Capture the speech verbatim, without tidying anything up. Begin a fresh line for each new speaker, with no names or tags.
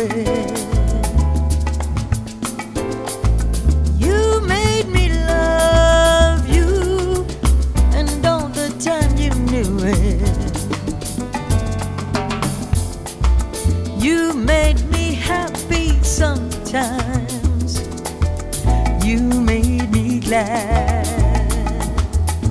it. You made me love you, and all the time you knew it. You made me happy sometimes. You made me glad.